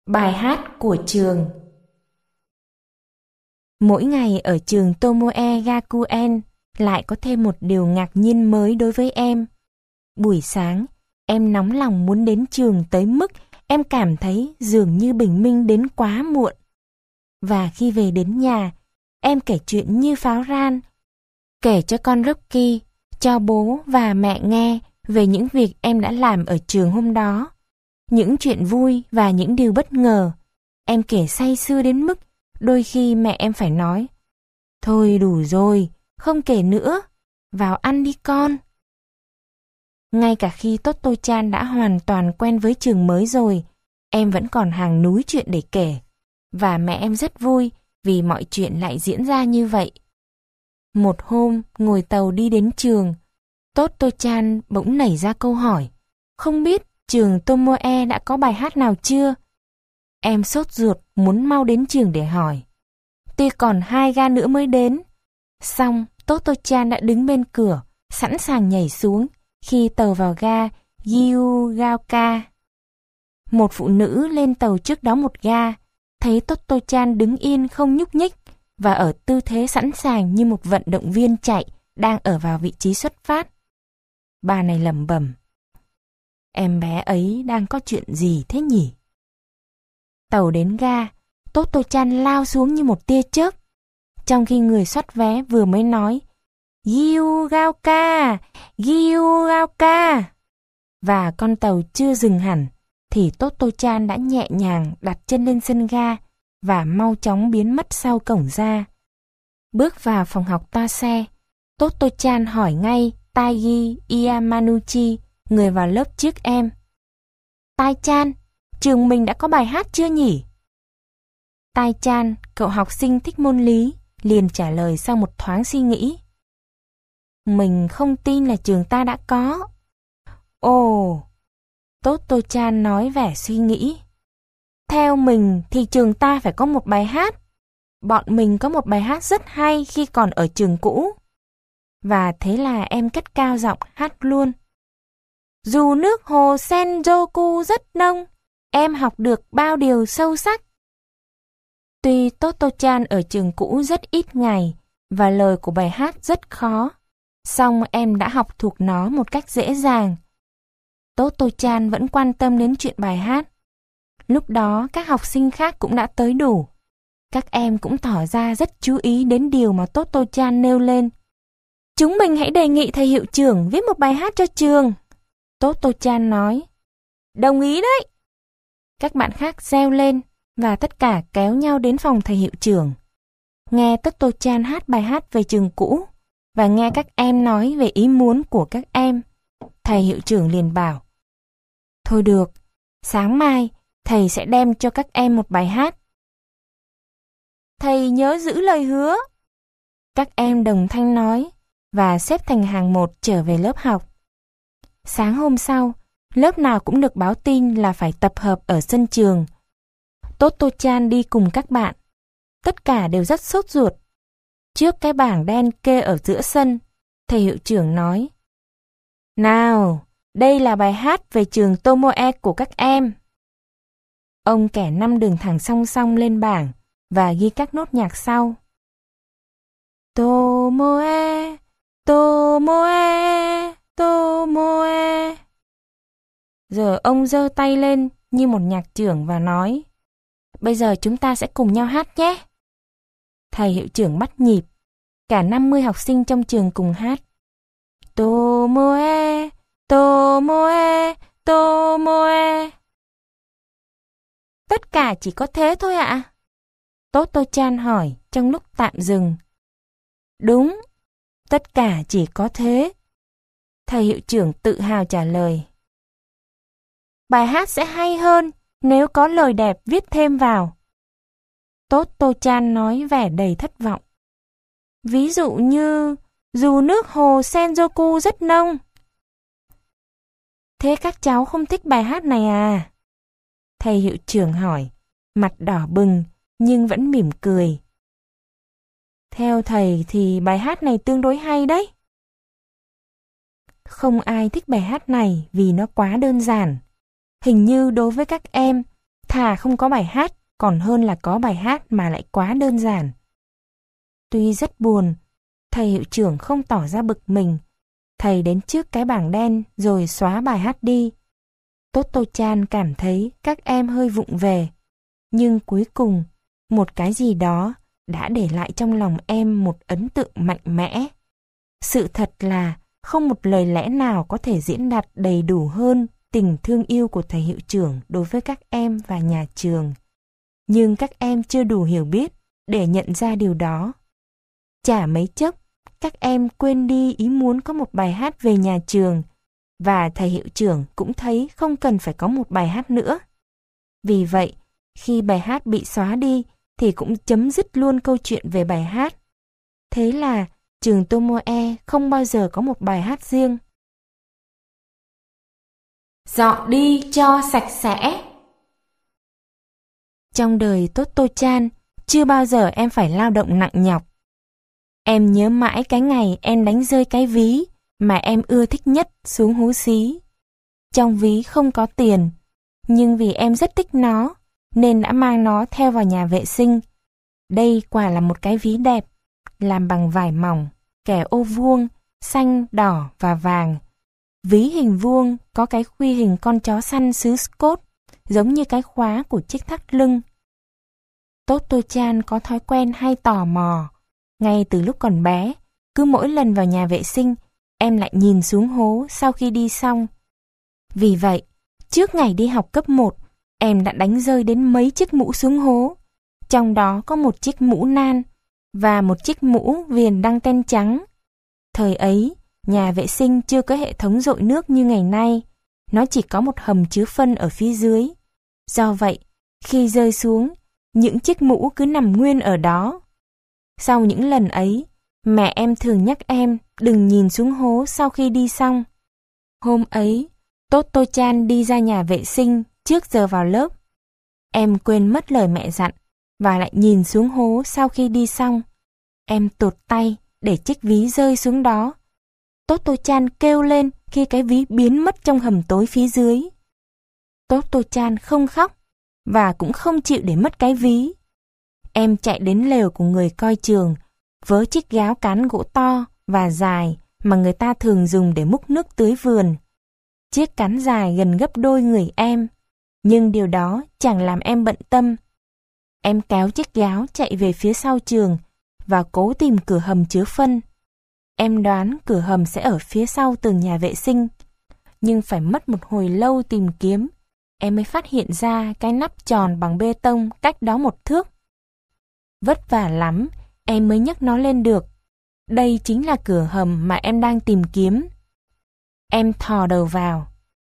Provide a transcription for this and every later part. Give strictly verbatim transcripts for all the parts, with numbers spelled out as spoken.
Bài hát của trường. Mỗi ngày ở trường Tomoe Gakuen lại có thêm một điều ngạc nhiên mới đối với em. Buổi sáng, em nóng lòng muốn đến trường tới mức em cảm thấy dường như bình minh đến quá muộn. Và khi về đến nhà, em kể chuyện như pháo ran, kể cho con Rocky, cho bố và mẹ nghe về những việc em đã làm ở trường hôm đó. Những chuyện vui và những điều bất ngờ. Em kể say sưa đến mức đôi khi mẹ em phải nói: "Thôi đủ rồi, không kể nữa, vào ăn đi con." Ngay cả khi Toto-chan đã hoàn toàn quen với trường mới rồi, em vẫn còn hàng núi chuyện để kể. Và mẹ em rất vui vì mọi chuyện lại diễn ra như vậy. Một hôm, ngồi tàu đi đến trường, Toto-chan bỗng nảy ra câu hỏi: không biết trường Tomoe đã có bài hát nào chưa? Em sốt ruột muốn mau đến trường để hỏi. Tuy còn hai ga nữa mới đến. Xong, Toto-chan đã đứng bên cửa, sẵn sàng nhảy xuống khi tàu vào ga Gyugaoka. Một phụ nữ lên tàu trước đó một ga, thấy Toto-chan đứng yên không nhúc nhích và ở tư thế sẵn sàng như một vận động viên chạy đang ở vào vị trí xuất phát. Bà này lẩm bẩm: em bé ấy đang có chuyện gì thế nhỉ? Tàu đến ga, Toto-chan lao xuống như một tia chớp, trong khi người soát vé vừa mới nói Gyugaoka, Gyugaoka, và con tàu chưa dừng hẳn, thì Toto-chan đã nhẹ nhàng đặt chân lên sân ga và mau chóng biến mất sau cổng ra. Bước vào phòng học toa xe, Toto-chan hỏi ngay Taigi Yamanuchi, người vào lớp trước em: Tai-chan, trường mình đã có bài hát chưa nhỉ? Tai-chan, cậu học sinh thích môn lý, liền trả lời sau một thoáng suy nghĩ: mình không tin là trường ta đã có. Ồ, Toto-chan nói vẻ suy nghĩ: theo mình thì trường ta phải có một bài hát. Bọn mình có một bài hát rất hay khi còn ở trường cũ. Và thế là em cất cao giọng hát luôn: dù nước hồ Senjoku rất nông, em học được bao điều sâu sắc. Tuy Toto-chan ở trường cũ rất ít ngày và lời của bài hát rất khó, song em đã học thuộc nó một cách dễ dàng. Toto-chan vẫn quan tâm đến chuyện bài hát. Lúc đó các học sinh khác cũng đã tới đủ. Các em cũng tỏ ra rất chú ý đến điều mà Toto-chan nêu lên. Chúng mình hãy đề nghị thầy hiệu trưởng viết một bài hát cho trường. Toto-chan nói. Đồng ý đấy. Các bạn khác reo lên và tất cả kéo nhau đến phòng thầy hiệu trưởng. Nghe Toto-chan hát bài hát về trường cũ và nghe các em nói về ý muốn của các em, thầy hiệu trưởng liền bảo: thôi được, sáng mai thầy sẽ đem cho các em một bài hát. Thầy nhớ giữ lời hứa. Các em đồng thanh nói và xếp thành hàng một trở về lớp học. Sáng hôm sau, lớp nào cũng được báo tin là phải tập hợp ở sân trường. Toto-chan đi cùng các bạn. Tất cả đều rất sốt ruột. Trước cái bảng đen kê ở giữa sân, thầy hiệu trưởng nói: nào, đây là bài hát về trường Tomoe của các em. Ông kẻ năm đường thẳng song song lên bảng và ghi các nốt nhạc sau. Tomoe, Tomoe, Tomoe. Giờ ông giơ tay lên như một nhạc trưởng và nói: bây giờ chúng ta sẽ cùng nhau hát nhé. Thầy hiệu trưởng bắt nhịp. Cả năm mươi học sinh trong trường cùng hát: Tomoe, Tomoe, Tomoe. Tất cả chỉ có thế thôi ạ? À? Toto-chan hỏi trong lúc tạm dừng. Đúng, tất cả chỉ có thế. Thầy hiệu trưởng tự hào trả lời. Bài hát sẽ hay hơn nếu có lời đẹp viết thêm vào. Toto-chan nói vẻ đầy thất vọng. Ví dụ như dù nước hồ Senjoku rất nông. Thế các cháu không thích bài hát này à? Thầy hiệu trưởng hỏi, mặt đỏ bừng nhưng vẫn mỉm cười. Theo thầy thì bài hát này tương đối hay đấy. Không ai thích bài hát này vì nó quá đơn giản. Hình như đối với các em, thà không có bài hát, còn hơn là có bài hát mà lại quá đơn giản. Tuy rất buồn, thầy hiệu trưởng không tỏ ra bực mình. Thầy đến trước cái bảng đen rồi xóa bài hát đi. Toto-chan cảm thấy các em hơi vụng về. Nhưng cuối cùng, một cái gì đó đã để lại trong lòng em một ấn tượng mạnh mẽ. Sự thật là không một lời lẽ nào có thể diễn đạt đầy đủ hơn tình thương yêu của thầy hiệu trưởng đối với các em và nhà trường. Nhưng các em chưa đủ hiểu biết để nhận ra điều đó. Chả mấy chốc, các em quên đi ý muốn có một bài hát về nhà trường, và thầy hiệu trưởng cũng thấy không cần phải có một bài hát nữa. Vì vậy, khi bài hát bị xóa đi thì cũng chấm dứt luôn câu chuyện về bài hát. Thế là trường Tomoe không bao giờ có một bài hát riêng. Dọn đi cho sạch sẽ. Trong đời Toto-chan, chưa bao giờ em phải lao động nặng nhọc. Em nhớ mãi cái ngày em đánh rơi cái ví mà em ưa thích nhất xuống hố xí. Trong ví không có tiền, nhưng vì em rất thích nó, nên đã mang nó theo vào nhà vệ sinh. Đây quả là một cái ví đẹp, làm bằng vải mỏng, kẻ ô vuông, xanh, đỏ và vàng. Ví hình vuông có cái khuy hình con chó săn xứ Scott, giống như cái khóa của chiếc thắt lưng. Toto-chan có thói quen hay tò mò. Ngay từ lúc còn bé, cứ mỗi lần vào nhà vệ sinh, em lại nhìn xuống hố sau khi đi xong. Vì vậy, trước ngày đi học cấp một, em đã đánh rơi đến mấy chiếc mũ xuống hố. Trong đó có một chiếc mũ nan và một chiếc mũ viền đăng ten trắng. Thời ấy, nhà vệ sinh chưa có hệ thống dội nước như ngày nay. Nó chỉ có một hầm chứa phân ở phía dưới. Do vậy, khi rơi xuống, những chiếc mũ cứ nằm nguyên ở đó. Sau những lần ấy, mẹ em thường nhắc em đừng nhìn xuống hố sau khi đi xong. Hôm ấy, Toto-chan đi ra nhà vệ sinh trước giờ vào lớp. Em quên mất lời mẹ dặn và lại nhìn xuống hố sau khi đi xong. Em tụt tay để chiếc ví rơi xuống đó. Toto-chan kêu lên khi cái ví biến mất trong hầm tối phía dưới. Toto-chan không khóc và cũng không chịu để mất cái ví. Em chạy đến lều của người coi trường, vớ chiếc gáo cán gỗ to và dài mà người ta thường dùng để múc nước tưới vườn. Chiếc cán dài gần gấp đôi người em, nhưng điều đó chẳng làm em bận tâm. Em kéo chiếc gáo chạy về phía sau trường và cố tìm cửa hầm chứa phân. Em đoán cửa hầm sẽ ở phía sau tường nhà vệ sinh, nhưng phải mất một hồi lâu tìm kiếm, em mới phát hiện ra cái nắp tròn bằng bê tông cách đó một thước. Vất vả lắm, em mới nhấc nó lên được. Đây chính là cửa hầm mà em đang tìm kiếm. Em thò đầu vào.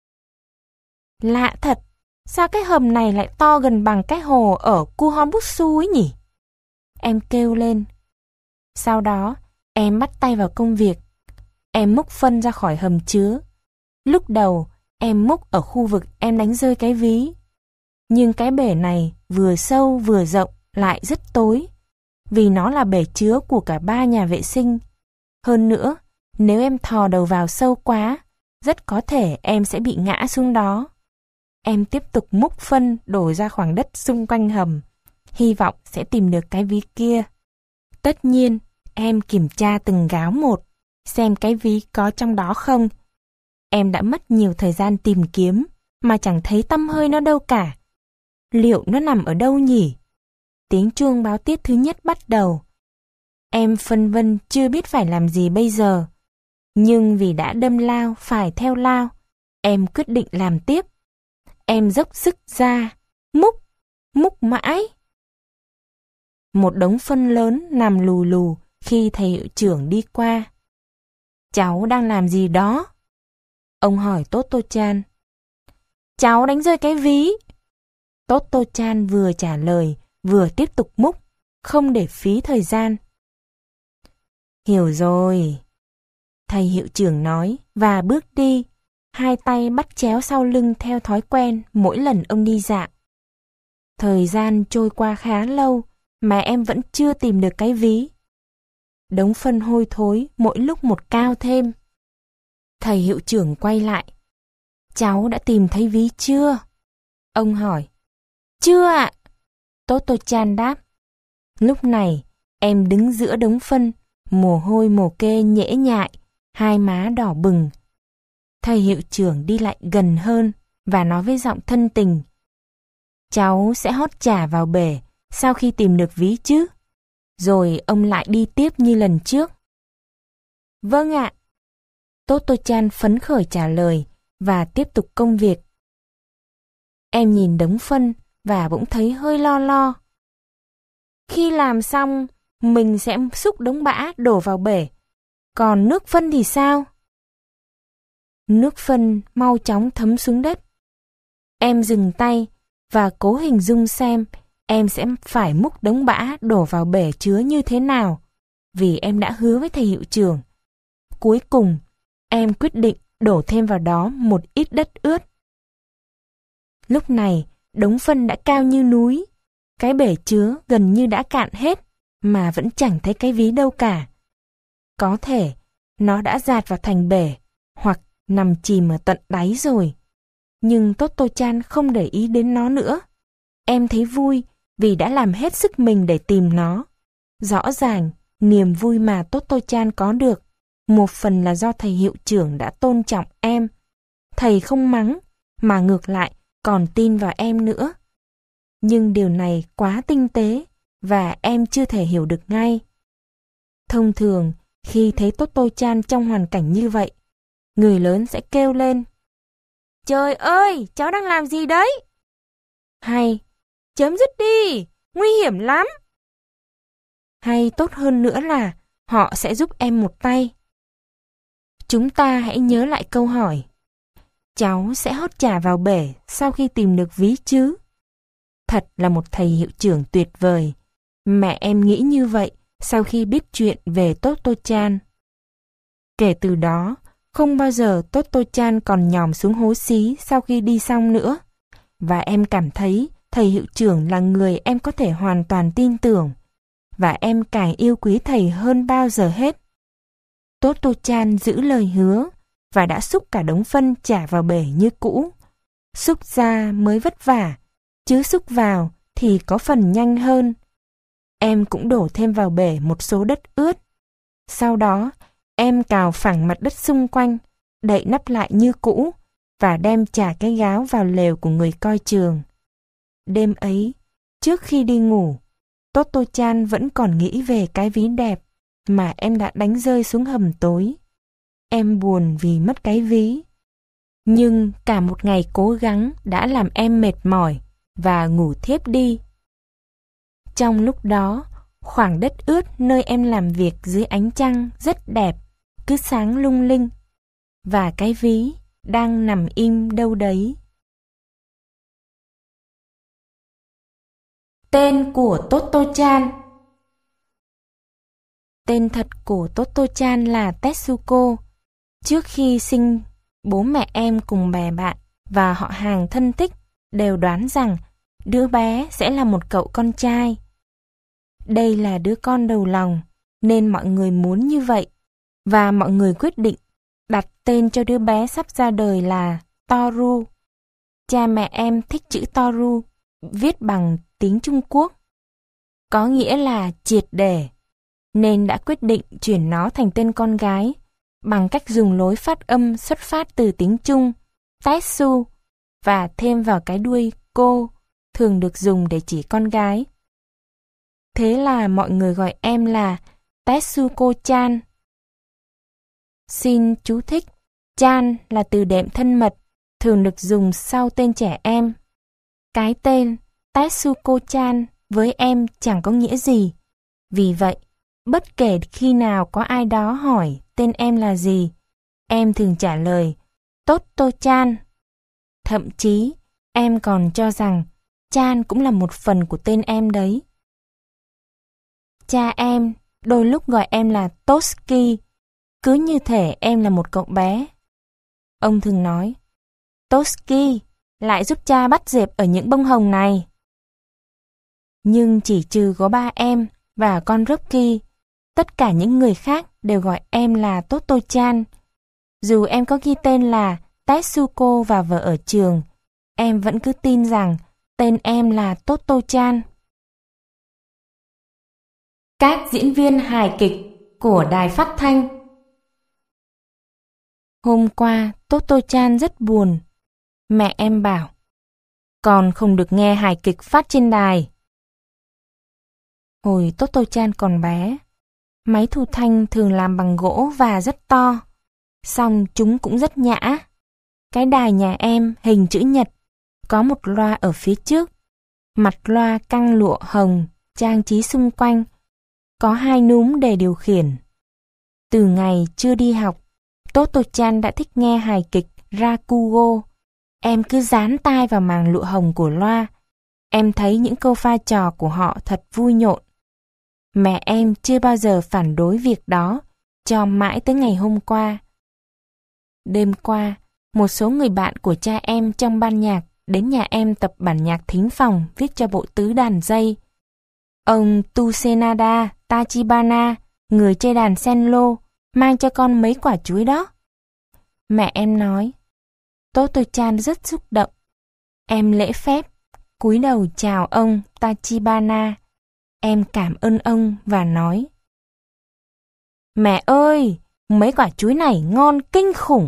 Lạ thật, sao cái hầm này lại to gần bằng cái hồ ở Kuhonbutsu ấy nhỉ? Em kêu lên. Sau đó, em bắt tay vào công việc. Em múc phân ra khỏi hầm chứa. Lúc đầu, em múc ở khu vực em đánh rơi cái ví. Nhưng cái bể này vừa sâu vừa rộng lại rất tối, vì nó là bể chứa của cả ba nhà vệ sinh. Hơn nữa, nếu em thò đầu vào sâu quá, rất có thể em sẽ bị ngã xuống đó. Em tiếp tục múc phân đổ ra khoảng đất xung quanh hầm, hy vọng sẽ tìm được cái ví kia. Tất nhiên, em kiểm tra từng gáo một, xem cái ví có trong đó không. Em đã mất nhiều thời gian tìm kiếm, mà chẳng thấy tăm hơi nó đâu cả. Liệu nó nằm ở đâu nhỉ? Tiếng chuông báo tiết thứ nhất bắt đầu. Em phân vân chưa biết phải làm gì bây giờ. Nhưng vì đã đâm lao phải theo lao, em quyết định làm tiếp. Em dốc sức ra, múc, múc mãi. Một đống phân lớn nằm lù lù khi thầy hiệu trưởng đi qua. Cháu đang làm gì đó? Ông hỏi Toto-chan. Cháu đánh rơi cái ví. Toto-chan vừa trả lời, vừa tiếp tục múc, không để phí thời gian. Hiểu rồi. Thầy hiệu trưởng nói và bước đi, hai tay bắt chéo sau lưng theo thói quen mỗi lần ông đi dạo. Thời gian trôi qua khá lâu mà em vẫn chưa tìm được cái ví. Đống phân hôi thối mỗi lúc một cao thêm. Thầy hiệu trưởng quay lại. Cháu đã tìm thấy ví chưa? Ông hỏi. Chưa ạ. Toto-chan đáp. Lúc này, em đứng giữa đống phân, mồ hôi mồ kê nhễ nhại, hai má đỏ bừng. Thầy hiệu trưởng đi lại gần hơn và nói với giọng thân tình. Cháu sẽ hót chả vào bể sau khi tìm được ví chứ? Rồi ông lại đi tiếp như lần trước. Vâng ạ. Toto-chan phấn khởi trả lời và tiếp tục công việc. Em nhìn đống phân và bỗng thấy hơi lo lo. Khi làm xong, mình sẽ xúc đống bã đổ vào bể. Còn nước phân thì sao? Nước phân mau chóng thấm xuống đất. Em dừng tay và cố hình dung xem em sẽ phải múc đống bã đổ vào bể chứa như thế nào, vì em đã hứa với thầy hiệu trưởng. Cuối cùng, em quyết định đổ thêm vào đó một ít đất ướt. Lúc này, đống phân đã cao như núi. Cái bể chứa gần như đã cạn hết, mà vẫn chẳng thấy cái ví đâu cả. Có thể, nó đã dạt vào thành bể, hoặc nằm chìm ở tận đáy rồi. Nhưng Toto-chan không để ý đến nó nữa. Em thấy vui vì đã làm hết sức mình để tìm nó. Rõ ràng, niềm vui mà Toto-chan có được, một phần là do thầy hiệu trưởng đã tôn trọng em. Thầy không mắng, mà ngược lại còn tin vào em nữa. Nhưng điều này quá tinh tế và em chưa thể hiểu được ngay. Thông thường, khi thấy Toto-chan trong hoàn cảnh như vậy, người lớn sẽ kêu lên: Trời ơi, cháu đang làm gì đấy? Hay, chấm dứt đi, nguy hiểm lắm. Hay tốt hơn nữa là họ sẽ giúp em một tay. Chúng ta hãy nhớ lại câu hỏi: cháu sẽ hót chả vào bể sau khi tìm được ví chứ? Thật là một thầy hiệu trưởng tuyệt vời. Mẹ em nghĩ như vậy sau khi biết chuyện về Toto-chan. Kể từ đó, không bao giờ Toto-chan còn nhòm xuống hố xí sau khi đi xong nữa. Và em cảm thấy thầy hiệu trưởng là người em có thể hoàn toàn tin tưởng. Và em càng yêu quý thầy hơn bao giờ hết. Toto-chan giữ lời hứa và đã xúc cả đống phân trả vào bể như cũ. Xúc ra mới vất vả, chứ xúc vào thì có phần nhanh hơn. Em cũng đổ thêm vào bể một số đất ướt. Sau đó, em cào phẳng mặt đất xung quanh, đậy nắp lại như cũ và đem trả cái gáo vào lều của người coi trường. Đêm ấy, trước khi đi ngủ, Toto-chan vẫn còn nghĩ về cái ví đẹp mà em đã đánh rơi xuống hầm tối. Em buồn vì mất cái ví. Nhưng cả một ngày cố gắng đã làm em mệt mỏi và ngủ thiếp đi. Trong lúc đó, khoảng đất ướt nơi em làm việc dưới ánh trăng rất đẹp, cứ sáng lung linh. Và cái ví đang nằm im đâu đấy. Tên của Toto-chan. Tên thật của Toto-chan là Tetsuko. Trước khi sinh, bố mẹ em cùng bè bạn và họ hàng thân thích đều đoán rằng đứa bé sẽ là một cậu con trai. Đây là đứa con đầu lòng, nên mọi người muốn như vậy, và mọi người quyết định đặt tên cho đứa bé sắp ra đời là Toru. Cha mẹ em thích chữ Toru, viết bằng tiếng Trung Quốc, có nghĩa là triệt để, nên đã quyết định chuyển nó thành tên con gái bằng cách dùng lối phát âm xuất phát từ tiếng Trung, Tetsu, và thêm vào cái đuôi cô, thường được dùng để chỉ con gái. Thế là mọi người gọi em là Tetsuko-chan. Xin chú thích, chan là từ đệm thân mật, thường được dùng sau tên trẻ em. Cái tên Tetsuko-chan với em chẳng có nghĩa gì. Vì vậy, bất kể khi nào có ai đó hỏi tên em là gì, em thường trả lời Toto-chan. Thậm chí, em còn cho rằng chan cũng là một phần của tên em đấy. Cha em đôi lúc gọi em là Toski, cứ như thể em là một cậu bé. Ông thường nói, Toski, lại giúp cha bắt dẹp ở những bông hồng này. Nhưng chỉ trừ có ba em và con Rocky, tất cả những người khác đều gọi em là Toto-chan. Dù em có ghi tên là Tetsuko và vợ ở trường, em vẫn cứ tin rằng Tên em là Toto-chan. Các diễn viên hài kịch của đài phát thanh. Hôm qua, Toto-chan rất buồn. Mẹ em bảo, con không được nghe hài kịch phát trên đài. Hồi Toto-chan còn bé, máy thu thanh thường làm bằng gỗ và rất to, song chúng cũng rất nhã. Cái đài nhà em hình chữ nhật, có một loa ở phía trước, mặt loa căng lụa hồng, trang trí xung quanh, có hai núm để điều khiển. Từ ngày chưa đi học, Toto-chan đã thích nghe hài kịch Rakugo. Em cứ dán tai vào màng lụa hồng của loa. Em thấy những câu pha trò của họ thật vui nhộn. Mẹ em chưa bao giờ phản đối việc đó, cho mãi tới ngày hôm qua. Đêm qua, một số người bạn của cha em trong ban nhạc đến nhà em tập bản nhạc thính phòng viết cho bộ tứ đàn dây. Ông Tusenada Tachibana, người chơi đàn cello, mang cho con mấy quả chuối đó. Mẹ em nói, Toto-chan rất xúc động. Em lễ phép, cúi đầu chào ông Tachibana. Em cảm ơn ông và nói, mẹ ơi, mấy quả chuối này ngon kinh khủng.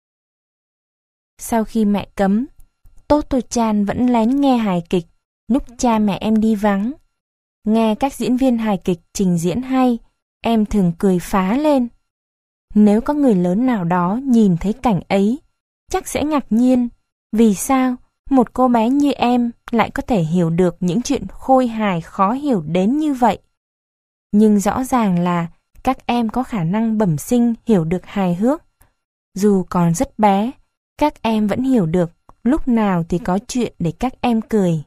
Sau khi mẹ cấm, Toto-chan vẫn lén nghe hài kịch lúc cha mẹ em đi vắng. Nghe các diễn viên hài kịch trình diễn hay, em thường cười phá lên. Nếu có người lớn nào đó nhìn thấy cảnh ấy, chắc sẽ ngạc nhiên. Vì sao một cô bé như em lại có thể hiểu được những chuyện khôi hài khó hiểu đến như vậy? Nhưng rõ ràng là các em có khả năng bẩm sinh hiểu được hài hước. Dù còn rất bé, các em vẫn hiểu được lúc nào thì có chuyện để các em cười.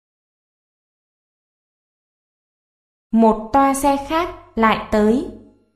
Một toa xe khác lại tới.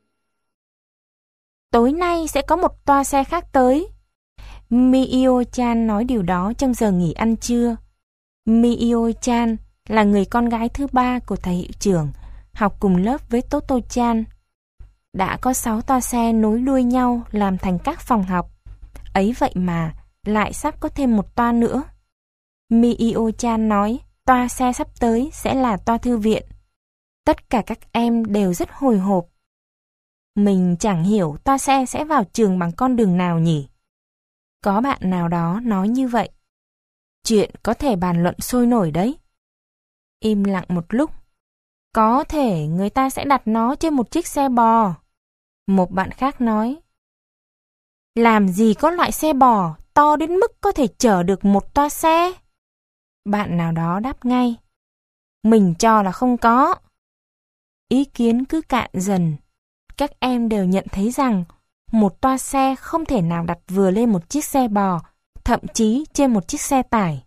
Tối nay sẽ có một toa xe khác tới. Mio-chan nói điều đó trong giờ nghỉ ăn trưa. Mio-chan là người con gái thứ ba của thầy hiệu trưởng, học cùng lớp với Toto-chan. Đã có sáu toa xe nối đuôi nhau làm thành các phòng học. Ấy vậy mà, lại sắp có thêm một toa nữa. Mio-chan nói toa xe sắp tới sẽ là toa thư viện. Tất cả các em đều rất hồi hộp. Mình chẳng hiểu toa xe sẽ vào trường bằng con đường nào nhỉ? Có bạn nào đó nói như vậy. Chuyện có thể bàn luận sôi nổi đấy. Im lặng một lúc. Có thể người ta sẽ đặt nó trên một chiếc xe bò. Một bạn khác nói. Làm gì có loại xe bò to đến mức có thể chở được một toa xe? Bạn nào đó đáp ngay. Mình cho là không có. Ý kiến cứ cạn dần. Các em đều nhận thấy rằng một toa xe không thể nào đặt vừa lên một chiếc xe bò, thậm chí trên một chiếc xe tải.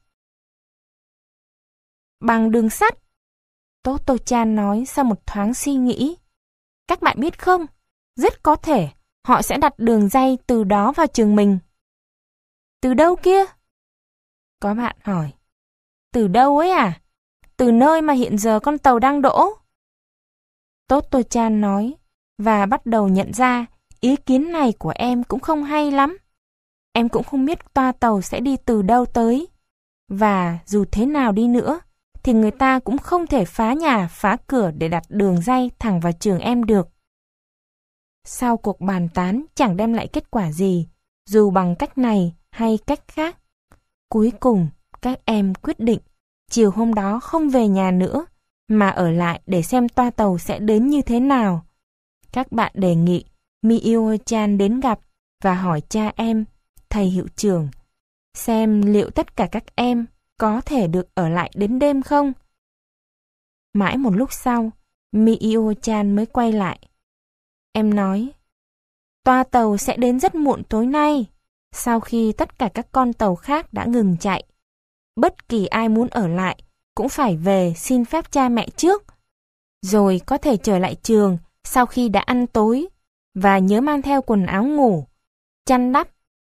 Bằng đường sắt, Toto-chan nói sau một thoáng suy nghĩ. Các bạn biết không, rất có thể họ sẽ đặt đường ray từ đó vào trường mình. Từ đâu kia? Có bạn hỏi. Từ đâu ấy à? Từ nơi mà hiện giờ con tàu đang đỗ. Toto-chan nói, và bắt đầu nhận ra ý kiến này của em cũng không hay lắm. Em cũng không biết toa tàu sẽ đi từ đâu tới. Và dù thế nào đi nữa, thì người ta cũng không thể phá nhà, phá cửa để đặt đường ray thẳng vào trường em được. Sau cuộc bàn tán chẳng đem lại kết quả gì, dù bằng cách này hay cách khác. Cuối cùng, các em quyết định chiều hôm đó không về nhà nữa, mà ở lại để xem toa tàu sẽ đến như thế nào. Các bạn đề nghị Mio-chan đến gặp và hỏi cha em, thầy hiệu trưởng, xem liệu tất cả các em có thể được ở lại đến đêm không? Mãi một lúc sau, Mio-chan mới quay lại. Em nói, toa tàu sẽ đến rất muộn tối nay, sau khi tất cả các con tàu khác đã ngừng chạy. Bất kỳ ai muốn ở lại cũng phải về xin phép cha mẹ trước, rồi có thể trở lại trường sau khi đã ăn tối, và nhớ mang theo quần áo ngủ, chăn đắp.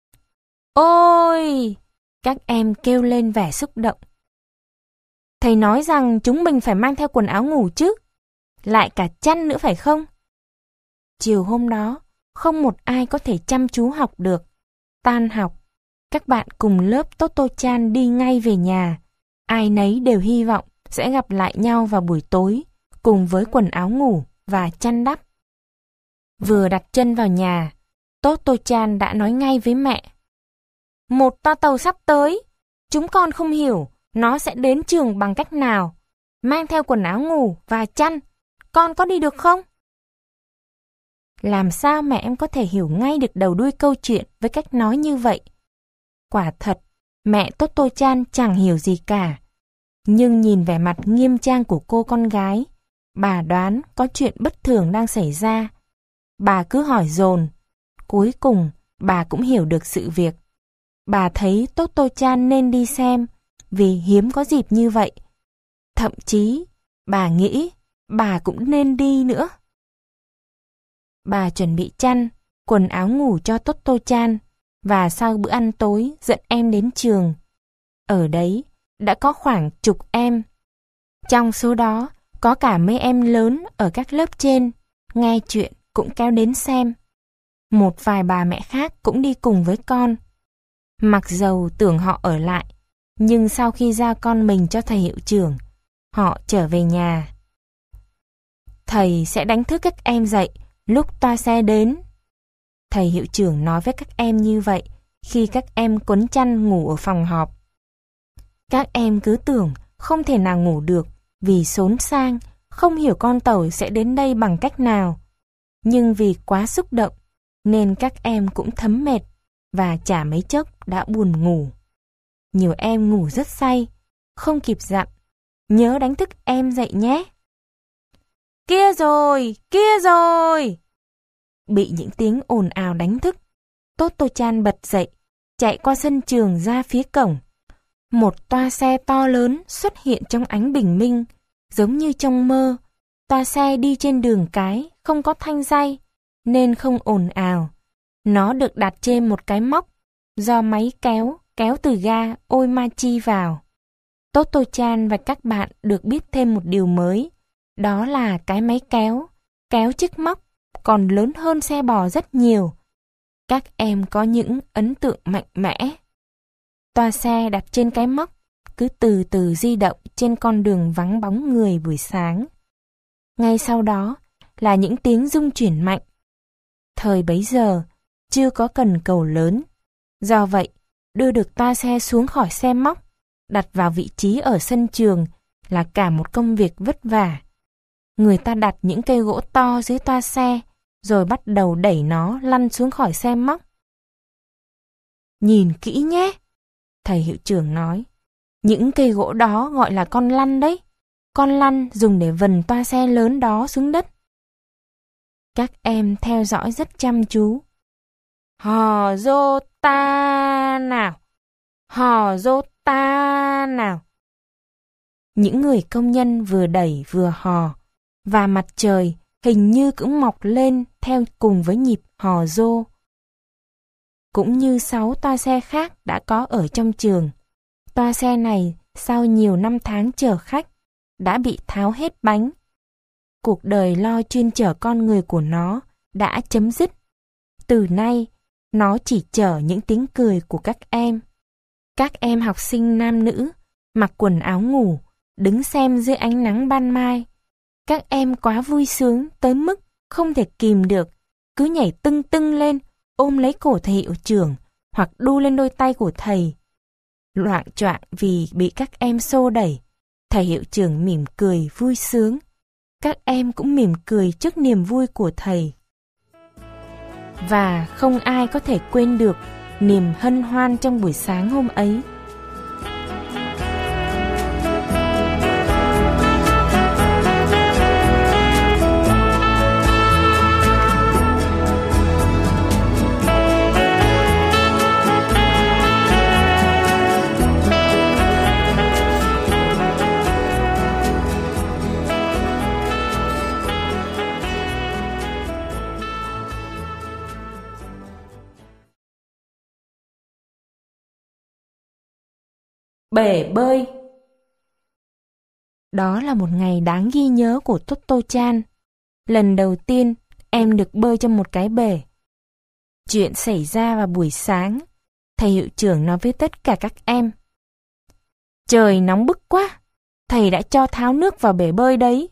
Ôi! Các em kêu lên vẻ xúc động. Thầy nói rằng chúng mình phải mang theo quần áo ngủ chứ, lại cả chăn nữa phải không? Chiều hôm đó, không một ai có thể chăm chú học được. Tan học, các bạn cùng lớp Toto-chan đi ngay về nhà. Ai nấy đều hy vọng sẽ gặp lại nhau vào buổi tối, cùng với quần áo ngủ và chăn đắp. Vừa đặt chân vào nhà, Toto-chan đã nói ngay với mẹ. Một toa tàu sắp tới, chúng con không hiểu nó sẽ đến trường bằng cách nào. Mang theo quần áo ngủ và chăn, con có đi được không? Làm sao mẹ em có thể hiểu ngay được đầu đuôi câu chuyện với cách nói như vậy? Quả thật, mẹ Toto-chan chẳng hiểu gì cả. Nhưng nhìn vẻ mặt nghiêm trang của cô con gái, bà đoán có chuyện bất thường đang xảy ra. Bà cứ hỏi dồn. Cuối cùng, bà cũng hiểu được sự việc. Bà thấy Toto-chan nên đi xem, vì hiếm có dịp như vậy. Thậm chí, bà nghĩ bà cũng nên đi nữa. Bà chuẩn bị chăn, quần áo ngủ cho Toto-chan, và sau bữa ăn tối dẫn em đến trường. Ở đấy, đã có khoảng chục em. Trong số đó, có cả mấy em lớn ở các lớp trên, nghe chuyện cũng kéo đến xem. Một vài bà mẹ khác cũng đi cùng với con. Mặc dầu tưởng họ ở lại, nhưng sau khi giao con mình cho thầy hiệu trưởng, họ trở về nhà. Thầy sẽ đánh thức các em dậy lúc toa xe đến. Thầy hiệu trưởng nói với các em như vậy khi các em quấn chăn ngủ ở phòng họp. Các em cứ tưởng không thể nào ngủ được vì xốn sang, không hiểu con tàu sẽ đến đây bằng cách nào. Nhưng vì quá xúc động, nên các em cũng thấm mệt và chả mấy chốc đã buồn ngủ. Nhiều em ngủ rất say, không kịp dặn, nhớ đánh thức em dậy nhé. Kia rồi, kia rồi! Bị những tiếng ồn ào đánh thức, Toto-chan bật dậy, chạy qua sân trường ra phía cổng. Một toa xe to lớn xuất hiện trong ánh bình minh, giống như trong mơ. Toa xe đi trên đường cái, không có thanh ray, nên không ồn ào. Nó được đặt trên một cái móc, do máy kéo, kéo từ ga Oimachi vào. Toto-chan và các bạn được biết thêm một điều mới, đó là cái máy kéo, kéo chiếc móc, còn lớn hơn xe bò rất nhiều. Các em có những ấn tượng mạnh mẽ. Toa xe đặt trên cái móc, cứ từ từ di động trên con đường vắng bóng người buổi sáng. Ngay sau đó là những tiếng rung chuyển mạnh. Thời bấy giờ, chưa có cần cầu lớn. Do vậy, đưa được toa xe xuống khỏi xe móc, đặt vào vị trí ở sân trường là cả một công việc vất vả. Người ta đặt những cây gỗ to dưới toa xe, rồi bắt đầu đẩy nó lăn xuống khỏi xe móc. Nhìn kỹ nhé, thầy hiệu trưởng nói. Những cây gỗ đó gọi là con lăn đấy. Con lăn dùng để vần toa xe lớn đó xuống đất. Các em theo dõi rất chăm chú. Hò dô ta nào, hò dô ta nào. Những người công nhân vừa đẩy vừa hò, và mặt trời hình như cũng mọc lên theo cùng với nhịp hò dô. Cũng như sáu toa xe khác đã có ở trong trường, toa xe này sau nhiều năm tháng chở khách đã bị tháo hết bánh. Cuộc đời lo chuyên chở con người của nó đã chấm dứt. Từ nay, nó chỉ chở những tiếng cười của các em. Các em học sinh nam nữ mặc quần áo ngủ, đứng xem dưới ánh nắng ban mai. Các em quá vui sướng tới mức không thể kìm được, cứ nhảy tưng tưng lên, ôm lấy cổ thầy hiệu trưởng hoặc đu lên đôi tay của thầy. Loạng choạng vì bị các em xô đẩy, thầy hiệu trưởng mỉm cười vui sướng. Các em cũng mỉm cười trước niềm vui của thầy. Và không ai có thể quên được niềm hân hoan trong buổi sáng hôm ấy. Bể bơi. Đó là một ngày đáng ghi nhớ của Toto-chan. Lần đầu tiên em được bơi trong một cái bể. Chuyện xảy ra vào buổi sáng. Thầy hiệu trưởng nói với tất cả các em. Trời nóng bức quá, thầy đã cho tháo nước vào bể bơi đấy.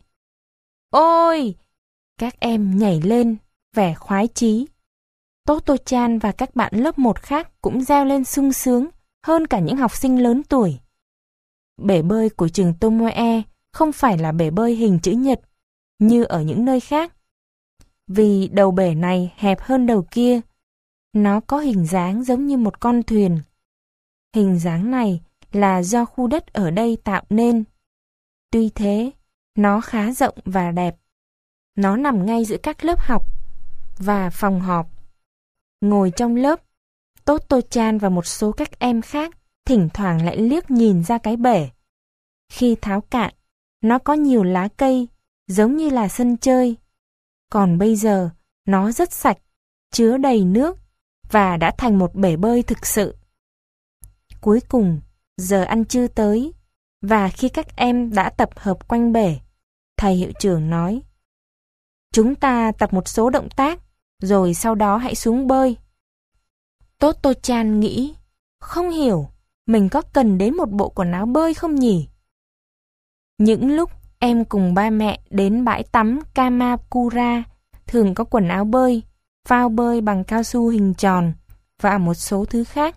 Ôi! Các em nhảy lên, vẻ khoái chí. Toto-chan và các bạn lớp một khác cũng reo lên sung sướng hơn cả những học sinh lớn tuổi. Bể bơi của trường Tomoe không phải là bể bơi hình chữ nhật như ở những nơi khác. Vì đầu bể này hẹp hơn đầu kia, nó có hình dáng giống như một con thuyền. Hình dáng này là do khu đất ở đây tạo nên. Tuy thế, nó khá rộng và đẹp. Nó nằm ngay giữa các lớp học và phòng họp. Ngồi trong lớp, Toto-chan và một số các em khác thỉnh thoảng lại liếc nhìn ra cái bể. Khi tháo cạn, nó có nhiều lá cây, giống như là sân chơi. Còn bây giờ, nó rất sạch, chứa đầy nước và đã thành một bể bơi thực sự. Cuối cùng, giờ ăn trưa tới, và khi các em đã tập hợp quanh bể, thầy hiệu trưởng nói: "Chúng ta tập một số động tác, rồi sau đó hãy xuống bơi." Toto-chan nghĩ, không hiểu, mình có cần đến một bộ quần áo bơi không nhỉ? Những lúc em cùng ba mẹ đến bãi tắm Kamakura, thường có quần áo bơi, phao bơi bằng cao su hình tròn và một số thứ khác.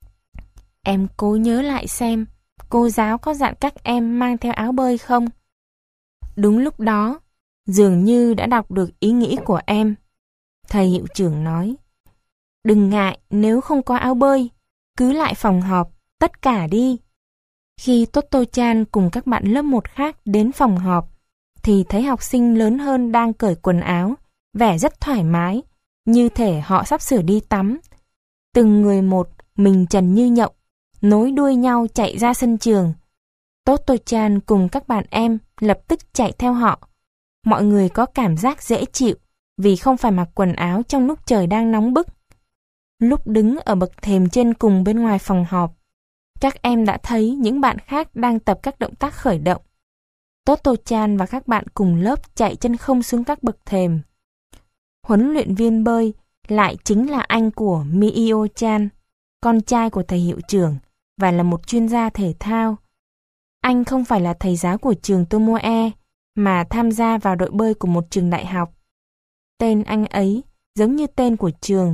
Em cố nhớ lại xem cô giáo có dặn các em mang theo áo bơi không? Đúng lúc đó, dường như đã đọc được ý nghĩ của em. Thầy hiệu trưởng nói: "Đừng ngại nếu không có áo bơi, cứ lại phòng họp, tất cả đi." Khi Toto-chan cùng các bạn lớp một khác đến phòng họp, thì thấy học sinh lớn hơn đang cởi quần áo, vẻ rất thoải mái, như thể họ sắp sửa đi tắm. Từng người một, mình trần như nhộng, nối đuôi nhau chạy ra sân trường. Toto-chan cùng các bạn em lập tức chạy theo họ. Mọi người có cảm giác dễ chịu vì không phải mặc quần áo trong lúc trời đang nóng bức. Lúc đứng ở bậc thềm trên cùng bên ngoài phòng họp, các em đã thấy những bạn khác đang tập các động tác khởi động. Toto-chan và các bạn cùng lớp chạy chân không xuống các bậc thềm. Huấn luyện viên bơi lại chính là anh của Mio-chan, con trai của thầy hiệu trưởng và là một chuyên gia thể thao. Anh không phải là thầy giáo của trường Tomoe, mà tham gia vào đội bơi của một trường đại học. Tên anh ấy giống như tên của trường.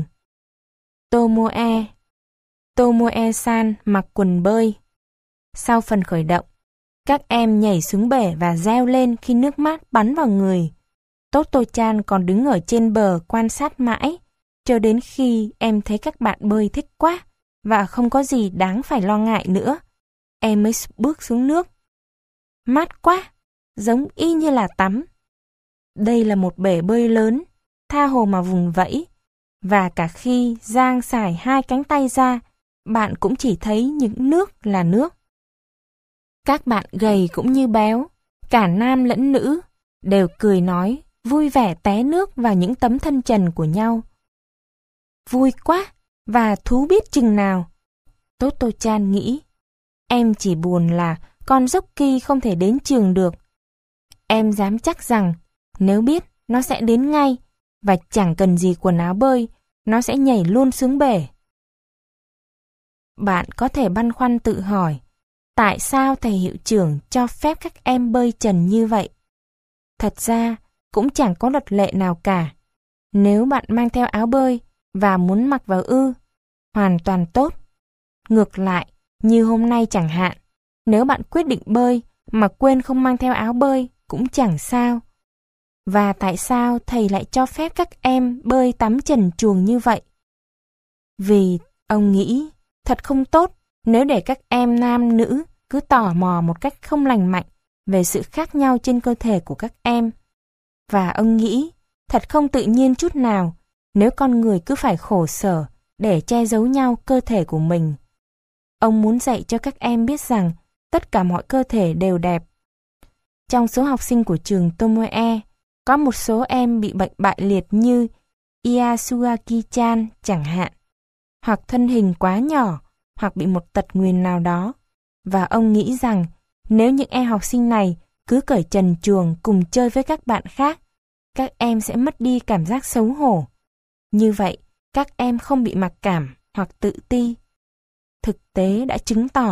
Tomoe. Tomoe-san mặc quần bơi. Sau phần khởi động, các em nhảy xuống bể và reo lên khi nước mát bắn vào người. Toto-chan còn đứng ở trên bờ quan sát mãi, cho đến khi em thấy các bạn bơi thích quá và không có gì đáng phải lo ngại nữa. Em mới bước xuống nước. Mát quá, giống y như là tắm. Đây là một bể bơi lớn, tha hồ mà vùng vẫy, và cả khi dang xải hai cánh tay ra, bạn cũng chỉ thấy những nước là nước. Các bạn gầy cũng như béo, cả nam lẫn nữ, đều cười nói, vui vẻ té nước vào những tấm thân trần của nhau. Vui quá, và thú biết chừng nào. Toto-chan nghĩ, em chỉ buồn là con Jockey không thể đến trường được. Em dám chắc rằng, nếu biết, nó sẽ đến ngay, và chẳng cần gì quần áo bơi, nó sẽ nhảy luôn xuống bể. Bạn có thể băn khoăn tự hỏi, tại sao thầy hiệu trưởng cho phép các em bơi trần như vậy? Thật ra, cũng chẳng có luật lệ nào cả. Nếu bạn mang theo áo bơi và muốn mặc vào ư, hoàn toàn tốt. Ngược lại, như hôm nay chẳng hạn, nếu bạn quyết định bơi mà quên không mang theo áo bơi cũng chẳng sao. Và tại sao thầy lại cho phép các em bơi tắm trần truồng như vậy? Vì ông nghĩ thật không tốt nếu để các em nam nữ cứ tò mò một cách không lành mạnh về sự khác nhau trên cơ thể của các em. Và ông nghĩ thật không tự nhiên chút nào nếu con người cứ phải khổ sở để che giấu nhau cơ thể của mình. Ông muốn dạy cho các em biết rằng tất cả mọi cơ thể đều đẹp. Trong số học sinh của trường Tomoe, có một số em bị bệnh bại liệt như Yasuaki-chan chẳng hạn, hoặc thân hình quá nhỏ, hoặc bị một tật nguyền nào đó. Và ông nghĩ rằng nếu những em học sinh này cứ cởi trần truồng cùng chơi với các bạn khác, các em sẽ mất đi cảm giác xấu hổ. Như vậy, các em không bị mặc cảm hoặc tự ti. Thực tế đã chứng tỏ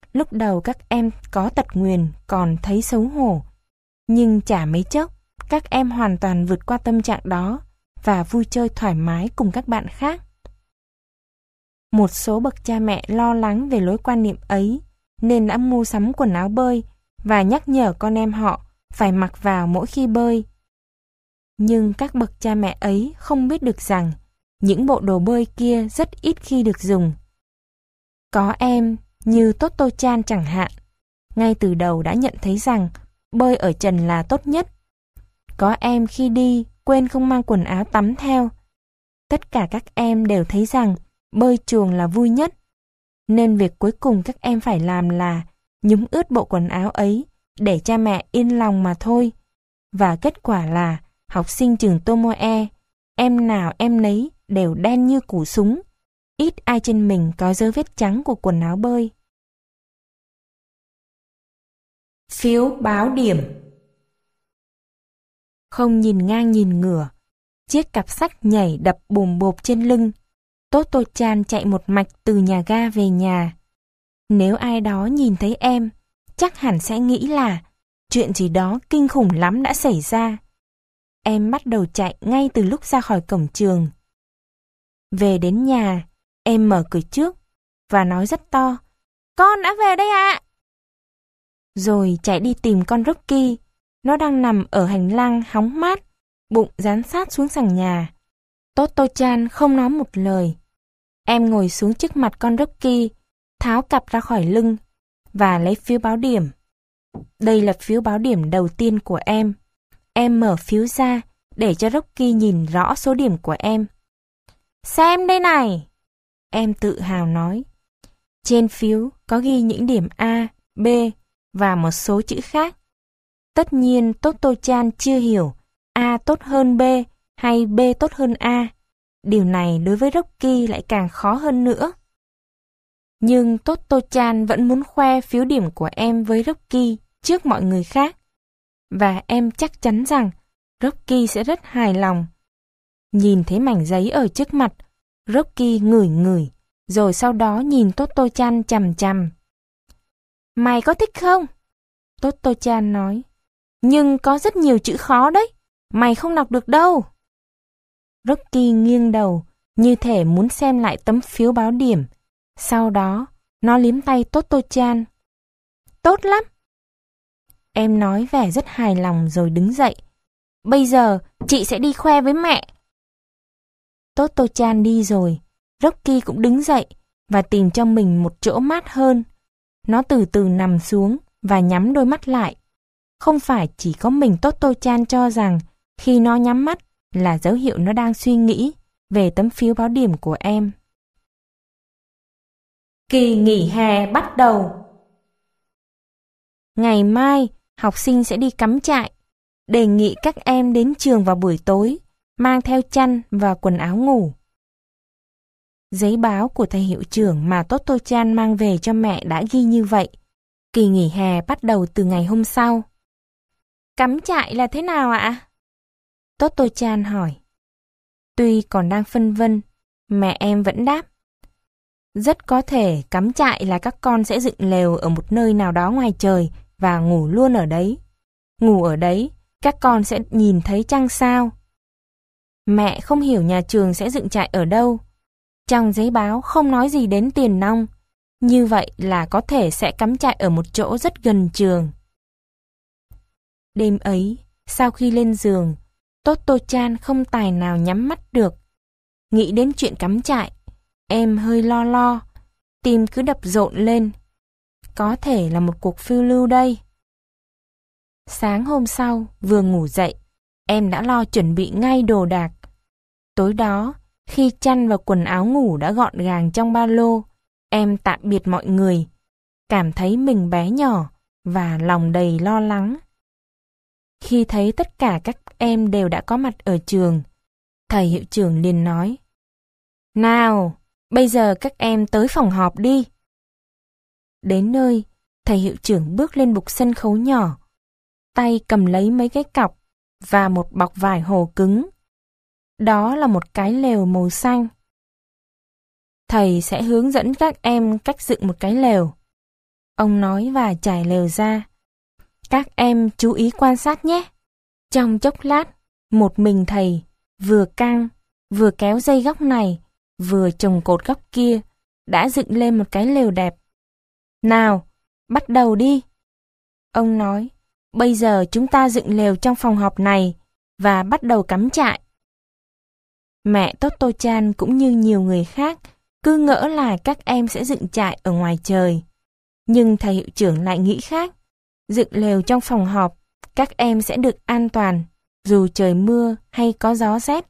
Lúc đầu các em có tật nguyền còn thấy xấu hổ, nhưng chả mấy chốc, các em hoàn toàn vượt qua tâm trạng đó và vui chơi thoải mái cùng các bạn khác. Một số bậc cha mẹ lo lắng về lối quan niệm ấy nên đã mua sắm quần áo bơi và nhắc nhở con em họ phải mặc vào mỗi khi bơi. Nhưng các bậc cha mẹ ấy không biết được rằng những bộ đồ bơi kia rất ít khi được dùng. Có em như Toto-chan chẳng hạn, ngay từ đầu đã nhận thấy rằng bơi ở trần là tốt nhất. Có em khi đi quên không mang quần áo tắm theo. Tất cả các em đều thấy rằng bơi chuồng là vui nhất, nên việc cuối cùng các em phải làm là nhúng ướt bộ quần áo ấy để cha mẹ yên lòng mà thôi. Và kết quả là học sinh trường Tomoe, em nào em nấy đều đen như củ súng, ít ai trên mình có dấu vết trắng của quần áo bơi. Phiếu báo điểm. Không nhìn ngang nhìn ngửa, chiếc cặp sách nhảy đập bùm bộp trên lưng. Toto-chan chạy một mạch từ nhà ga về nhà. Nếu ai đó nhìn thấy em, chắc hẳn sẽ nghĩ là chuyện gì đó kinh khủng lắm đã xảy ra. Em bắt đầu chạy ngay từ lúc ra khỏi cổng trường. Về đến nhà, em mở cửa trước và nói rất to: "Con đã về đây ạ!" Rồi chạy đi tìm con Rocky. Nó đang nằm ở hành lang hóng mát, bụng dán sát xuống sàn nhà. Toto-chan không nói một lời. Em ngồi xuống trước mặt con Rocky, tháo cặp ra khỏi lưng và lấy phiếu báo điểm. Đây là phiếu báo điểm đầu tiên của em. Em mở phiếu ra để cho Rocky nhìn rõ số điểm của em. "Xem đây này!" Em tự hào nói. Trên phiếu có ghi những điểm A, B và một số chữ khác. Tất nhiên Toto-chan chưa hiểu A tốt hơn B hay B tốt hơn A. Điều này đối với Rocky lại càng khó hơn nữa. Nhưng Toto-chan vẫn muốn khoe phiếu điểm của em với Rocky trước mọi người khác. Và em chắc chắn rằng Rocky sẽ rất hài lòng. Nhìn thấy mảnh giấy ở trước mặt, Rocky ngửi ngửi, rồi sau đó nhìn Toto-chan chằm chằm. "Mày có thích không?" Toto-chan nói. "Nhưng có rất nhiều chữ khó đấy, mày không đọc được đâu." Rocky nghiêng đầu, như thể muốn xem lại tấm phiếu báo điểm. Sau đó, nó liếm tay Toto-chan. "Tốt lắm." Em nói vẻ rất hài lòng rồi đứng dậy. "Bây giờ, chị sẽ đi khoe với mẹ." Toto-chan đi rồi, Rocky cũng đứng dậy và tìm cho mình một chỗ mát hơn. Nó từ từ nằm xuống và nhắm đôi mắt lại. Không phải chỉ có mình Toto-chan cho rằng khi nó nhắm mắt là dấu hiệu nó đang suy nghĩ về tấm phiếu báo điểm của em. Kỳ nghỉ hè bắt đầu. Ngày mai, học sinh sẽ đi cắm trại. Đề nghị các em đến trường vào buổi tối, mang theo chăn và quần áo ngủ. Giấy báo của thầy hiệu trưởng mà Toto-chan mang về cho mẹ đã ghi như vậy. Kỳ nghỉ hè bắt đầu từ ngày hôm sau. "Cắm trại là thế nào ạ?" Toto-chan hỏi. Tuy còn đang phân vân, mẹ em vẫn đáp. "Rất có thể cắm trại là các con sẽ dựng lều ở một nơi nào đó ngoài trời và ngủ luôn ở đấy. Ngủ ở đấy, các con sẽ nhìn thấy trăng sao." Mẹ không hiểu nhà trường sẽ dựng trại ở đâu. Trong giấy báo không nói gì đến tiền nong. Như vậy là có thể sẽ cắm trại ở một chỗ rất gần trường. Đêm ấy, sau khi lên giường, Toto-chan không tài nào nhắm mắt được. Nghĩ đến chuyện cắm trại, em hơi lo lo, tim cứ đập rộn lên. Có thể là một cuộc phiêu lưu đây. Sáng hôm sau, vừa ngủ dậy, em đã lo chuẩn bị ngay đồ đạc. Tối đó, khi chăn và quần áo ngủ đã gọn gàng trong ba lô, em tạm biệt mọi người, cảm thấy mình bé nhỏ và lòng đầy lo lắng. Khi thấy tất cả các em đều đã có mặt ở trường, thầy hiệu trưởng liền nói: "Nào, bây giờ các em tới phòng họp đi." Đến nơi, thầy hiệu trưởng bước lên bục sân khấu nhỏ, tay cầm lấy mấy cái cọc và một bọc vải hồ cứng. Đó là một cái lều màu xanh. Thầy sẽ hướng dẫn các em cách dựng một cái lều. Ông nói và trải lều ra. Các em chú ý quan sát nhé. Trong chốc lát, một mình thầy vừa căng, vừa kéo dây góc này, vừa trồng cột góc kia, đã dựng lên một cái lều đẹp. Nào, bắt đầu đi. Ông nói, bây giờ chúng ta dựng lều trong phòng họp này và bắt đầu cắm trại. Mẹ Toto-chan cũng như nhiều người khác cứ ngỡ là các em sẽ dựng trại ở ngoài trời. Nhưng thầy hiệu trưởng lại nghĩ khác. Dựng lều trong phòng họp, các em sẽ được an toàn, dù trời mưa hay có gió rét.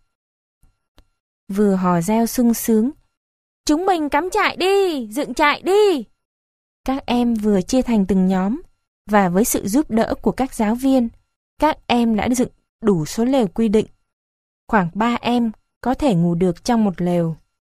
Vừa hò reo sung sướng, chúng mình cắm trại đi, dựng trại đi. Các em vừa chia thành từng nhóm, và với sự giúp đỡ của các giáo viên, các em đã dựng đủ số lều quy định. Khoảng ba em có thể ngủ được trong một lều.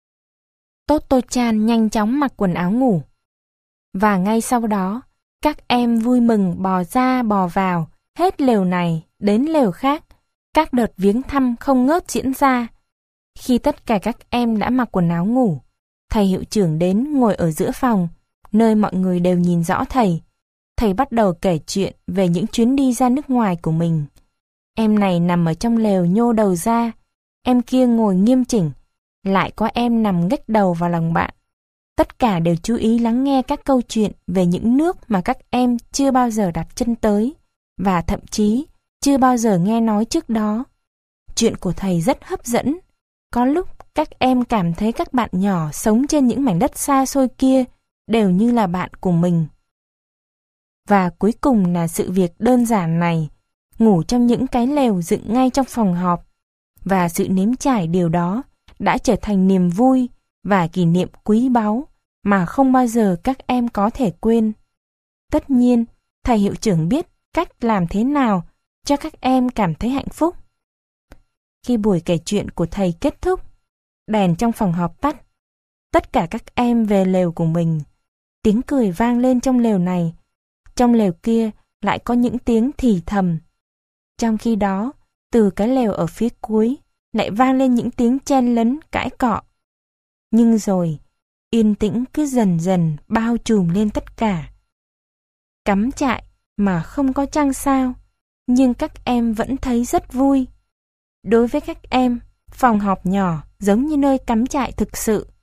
Toto-chan nhanh chóng mặc quần áo ngủ. Và ngay sau đó, các em vui mừng bò ra bò vào, hết lều này đến lều khác. Các đợt viếng thăm không ngớt diễn ra. Khi tất cả các em đã mặc quần áo ngủ, thầy hiệu trưởng đến ngồi ở giữa phòng, nơi mọi người đều nhìn rõ thầy. Thầy bắt đầu kể chuyện về những chuyến đi ra nước ngoài của mình. Em này nằm ở trong lều nhô đầu ra, em kia ngồi nghiêm chỉnh, lại có em nằm nghếch đầu vào lòng bạn. Tất cả đều chú ý lắng nghe các câu chuyện về những nước mà các em chưa bao giờ đặt chân tới, và thậm chí chưa bao giờ nghe nói trước đó. Chuyện của thầy rất hấp dẫn. Có lúc các em cảm thấy các bạn nhỏ sống trên những mảnh đất xa xôi kia đều như là bạn của mình. Và cuối cùng là sự việc đơn giản này, ngủ trong những cái lều dựng ngay trong phòng họp, và sự nếm trải điều đó đã trở thành niềm vui và kỷ niệm quý báu mà không bao giờ các em có thể quên. Tất nhiên, thầy hiệu trưởng biết cách làm thế nào cho các em cảm thấy hạnh phúc. Khi buổi kể chuyện của thầy kết thúc, đèn trong phòng họp tắt. Tất cả các em về lều của mình. Tiếng cười vang lên trong lều này. Trong lều kia lại có những tiếng thì thầm. Trong khi đó, từ cái lều ở phía cuối lại vang lên những tiếng chen lấn cãi cọ. Nhưng rồi, yên tĩnh cứ dần dần bao trùm lên tất cả. Cắm trại mà không có trăng sao, nhưng các em vẫn thấy rất vui. Đối với các em, phòng họp nhỏ giống như nơi cắm trại thực sự.